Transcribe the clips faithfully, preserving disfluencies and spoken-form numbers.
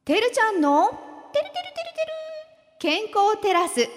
てるちゃんのてるてるてるてる健康テラス。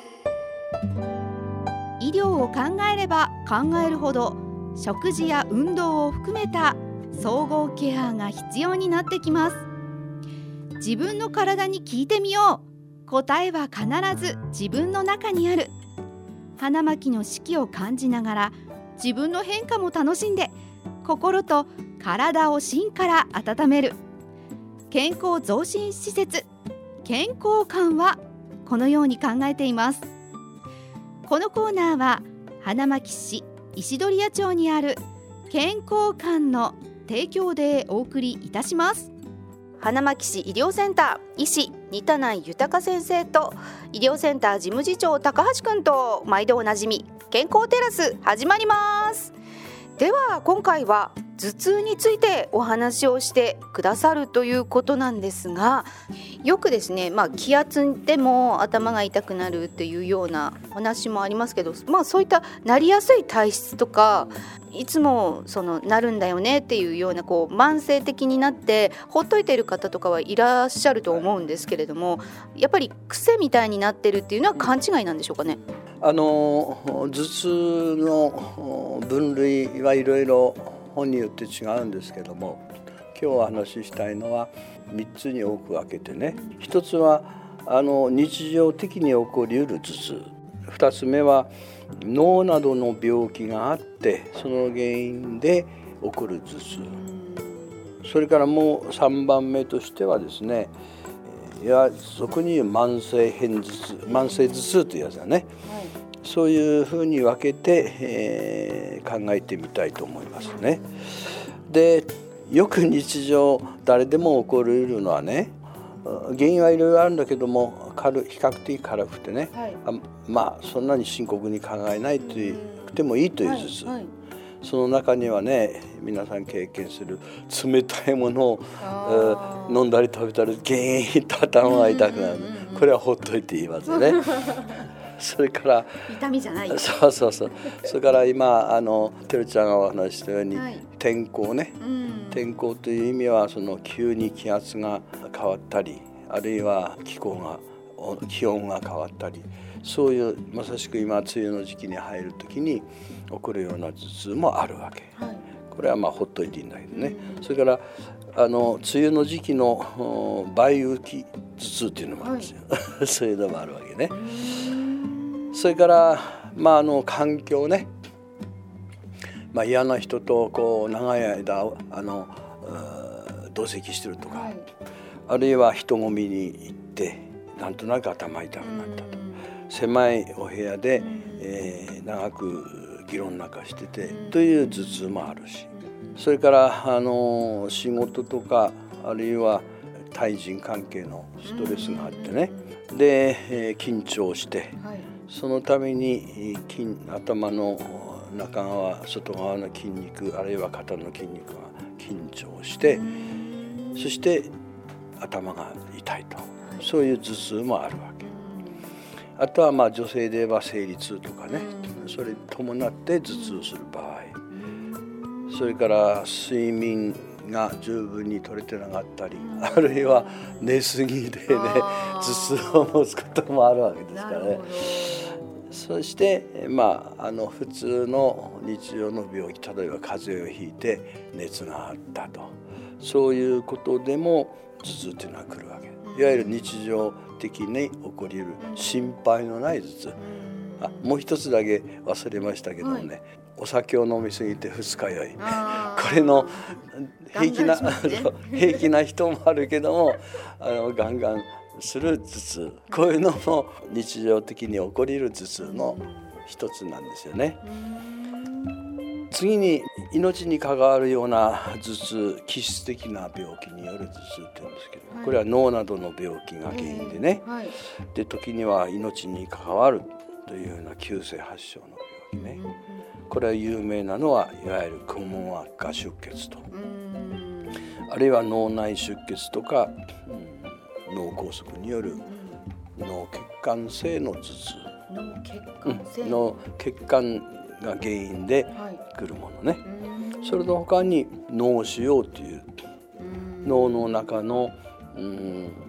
医療を考えれば考えるほど食事や運動を含めた総合ケアが必要になってきます。自分の体に聞いてみよう。答えは必ず自分の中にある。花巻の四季を感じながら自分の変化も楽しんで心と体を芯から温める健康増進施設健康館はこのように考えています。このコーナーは花巻市石鳥谷町にある健康館の提供でお送りいたします。花巻市医療センター医師仁田内豊先生と医療センター事務次長高橋くんと毎度おなじみ健康テラス始まります。では今回は頭痛についてお話をしてくださるということなんですが、よくですね、まあ、気圧でも頭が痛くなるというような話もありますけど、まあ、そういったなりやすい体質とかいつもそのなるんだよねっていうようなこう慢性的になってほっといている方とかはいらっしゃると思うんですけれども、やっぱり癖みたいになってるっていうのは勘違いなんでしょうかね。 あの頭痛の分類はいろいろ本によって違うんですけども、今日お話ししたいのはみっつに多く分けてね。一つはあの日常的に起こりうる頭痛、二つ目は脳などの病気があってその原因で起こる頭痛、それからもうさんばんめとしてはですね、いや俗に言う慢性片頭痛慢性頭痛というやつだね、はい、そういうふうに分けて、えー、考えてみたいと思いますね。で、よく日常誰でも起こりうるのはね、原因はいろいろあるんだけども軽比較的軽くてね、はい、あまあそんなに深刻に考えないというくてもいいという頭痛、はいはい、その中にはね、皆さん経験する冷たいものを、えー、飲んだり食べたりゲーンと頭が痛くなる、これはほっといていいわけねそれから痛みじゃないよ。 そうそうそう。それから今あのてるちゃんがお話したように、はい、天候ね、うん、天候という意味はその急に気圧が変わったり、あるいは気候が気温が変わったり、そういうまさしく今梅雨の時期に入る時に起こるような頭痛もあるわけ、はい、これはまあほっといていいんだけどね、うん、それからあの梅雨の時期の梅雨期頭痛っていうのもあるんですよ、はい、そういうのもあるわけね。それから、まあ、あの環境ね、まあ、嫌な人とこう長い間あの同席してるとか、はい、あるいは人混みに行ってなんとなく頭痛くなったと、狭いお部屋で、えー、長く議論なんかしててという頭痛もあるし、それからあの仕事とかあるいは対人関係のストレスがあってね、で、えー、緊張して、はい、そのために筋頭の中側外側の筋肉あるいは肩の筋肉が緊張して、そして頭が痛いと、そういう頭痛もあるわけ。あとはまあ女性で言えば生理痛とかね、それに伴って頭痛する場合、それから睡眠が十分に取れてなかったり、あるいは寝すぎでね頭痛を持つこともあるわけですからね。そして、まあ、あの普通の日常の病気、例えば風邪をひいて熱があったと、そういうことでも頭痛というのは来るわけ。いわゆる日常的に起こり得る心配のない頭痛。あ、もう一つだけ忘れましたけどもね、はい、お酒を飲みすぎて二日酔い、これの平気な、ね、平気な人もあるけどもあのガンガンする頭痛、こういうのも日常的に起こり得る頭痛の一つなんですよね。次に命に関わるような頭痛、気質的な病気による頭痛って言うんですけど、これは脳などの病気が原因でね、で時には命に関わるというような急性発症の病気ね。これは有名なのはいわゆるくも膜下出血と、あるいは脳内出血とか、うん、脳梗塞による脳血管性の頭痛、 脳血管性、 うん、脳血管が原因で来るものね、はい、それの他に脳腫瘍という脳の中の、うん、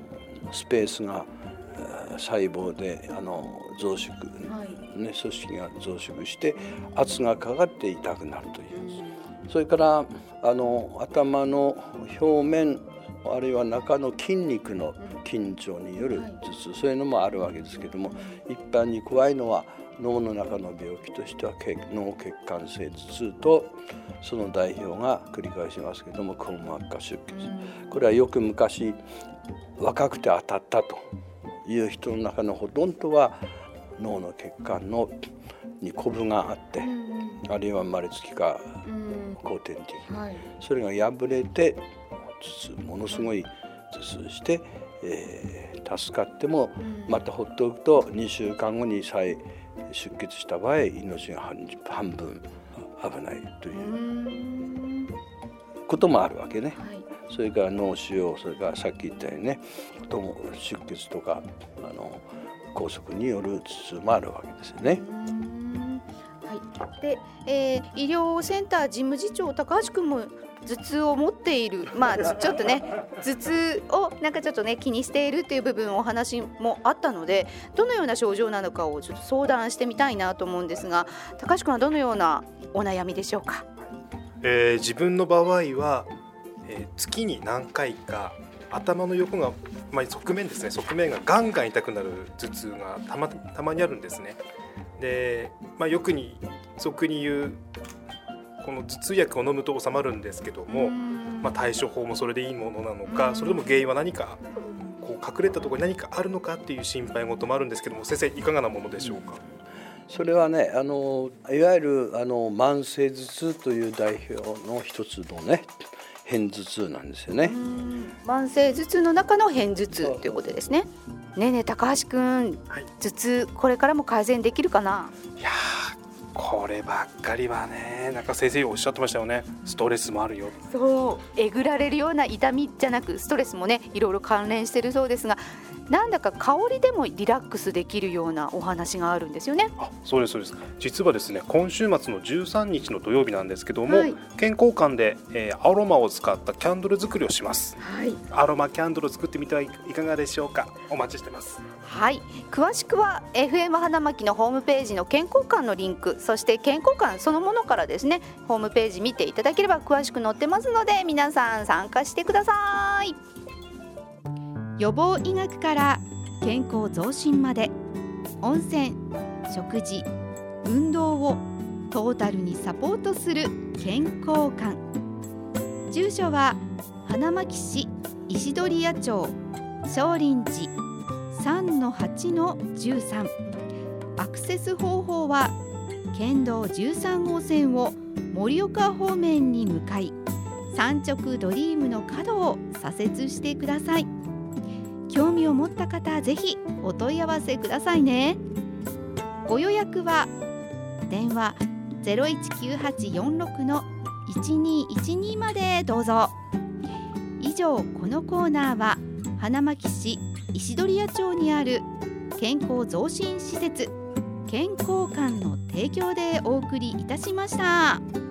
スペースが細胞であの増殖、はいね、組織が増殖して圧がかかって痛くなるという、うん、それからあの頭の表面あるいは中の筋肉の緊張による頭痛、はい、そういうのもあるわけですけども、一般に怖いのは脳の中の病気としては脳血管性頭痛とその代表が繰り返しますけども硬膜下出血、これはよく昔若くて当たったという人の中のほとんどは脳の血管のにコブがあって、うん、あるいは生まれつきか、うん、後天的に、はい、それが破れて頭痛ものすごい頭痛して、えー、助かっても、うん、また放っておくとにしゅうかんごに再出血した場合命が半分危ないということもあるわけね、はい、それから脳腫瘍、それからさっき言ったようにね出血とかあの梗塞による頭痛もあるわけですよね。 はい、で、えー、医療センター事務次長高橋君も頭痛を持っている、まあちょっとね頭痛をなんかちょっとね気にしているという部分お話もあったので、どのような症状なのかをちょっと相談してみたいなと思うんですが、高橋君はどのようなお悩みでしょうか。 えー、自分の場合は、えー、月に何回か頭の横が、まあ、側面ですね側面がガンガン痛くなる頭痛がた ま, たまにあるんですね。で、まあ、よくに俗に言うこの頭痛薬を飲むと治まるんですけども、まあ、対処法もそれでいいものなのか、それとも原因は何かこう隠れたところに何かあるのかっていう心配事もあるんですけども、先生いかがなものでしょうか。 それはね、あのいわゆるあの慢性頭痛という代表の一つのね片頭痛なんですよね。 慢性頭痛の中の片頭痛ということですね。ねえねえ高橋くん、はい、頭痛これからも改善できるかな。 いやこればっかりはね、なんか先生おっしゃってましたよね。ストレスもあるよ。 そう、えぐられるような痛みじゃなくストレスもねいろいろ関連してるそうですが、なんだか香りでもリラックスできるようなお話があるんですよね。 あ、そうですそうです。実はですね、今週末のじゅうさんにちの土曜日なんですけども、はい、健康館で、えー、アロマを使ったキャンドル作りをします、はい、アロマキャンドルを作ってみてはいかがでしょうか。お待ちしてます。 はい、詳しくは エフエム 花巻のホームページの健康館のリンク、そして健康館そのものからですねホームページ見ていただければ詳しく載ってますので、皆さん参加してください。予防医学から健康増進まで、温泉、食事、運動をトータルにサポートする健康館。住所は花巻市石鳥谷町少林寺 さんのはちのじゅうさん。アクセス方法は県道じゅうさん号線を盛岡方面に向かい、三直ドリームの角を左折してください。興味を持った方ぜひお問い合わせくださいね。ご予約は電話 ゼロいちきゅうはちよんろくのいちにいちに までどうぞ。以上、このコーナーは花巻市石鳥谷町にある健康増進施設健康館の提供でお送りいたしました。